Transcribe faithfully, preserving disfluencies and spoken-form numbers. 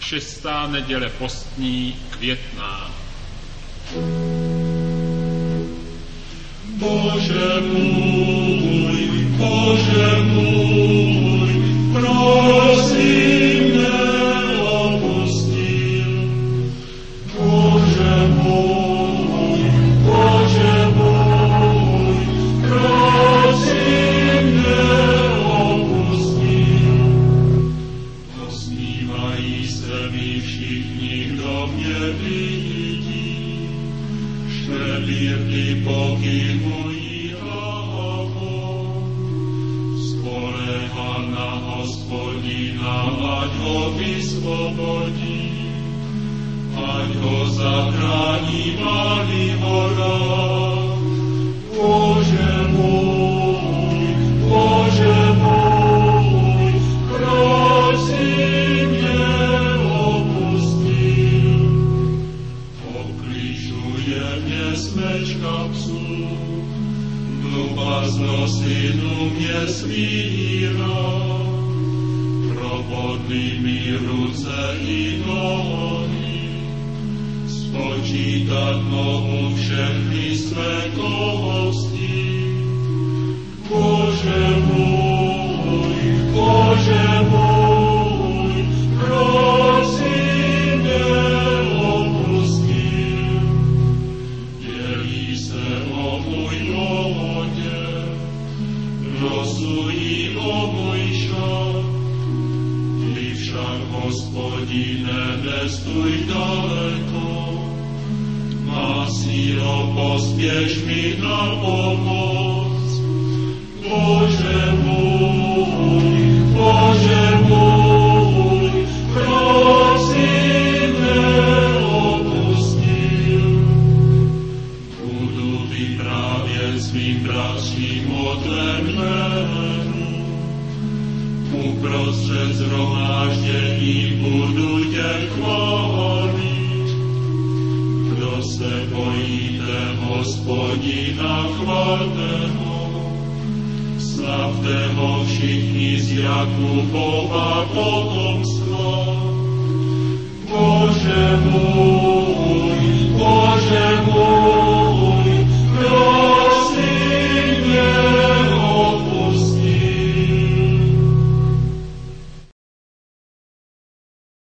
Šestá neděle postní květná. Bože můj, Bože můj, prosím neopustil. Bože můj, Bože můj, prosím neopustil. Posmívají se mi všichni, kdo mě vidí, štelírny pokyvují hlavou. Spoléhá na Hospodina, ať ho vysvobodí, ať ho zachrání malý horách. Bože můj, Bože můj, prosím neopustil. Okližuje mě smečka psů, blubaznosti mě svírá, probodli mi ruce i nohy, spočítat mohu všechny světlosti. Bože můj, Bože můj, prosím neopustil. Dělí se o můj oděv, rozují o můj šat. Ty však, Hospodine, nestuj daleko, má sílo, pospěš mi na pomoc. Bože můj, Bože můj, prosím neopustil. Budu vyprávět svým bratřím o tvém jménu, uprostřed shromáždění budu tě chválit. Kdo se bojíte Hospodina, chvalte ho. Slavte ho všichni z Jakubova potomstva. Bože můj,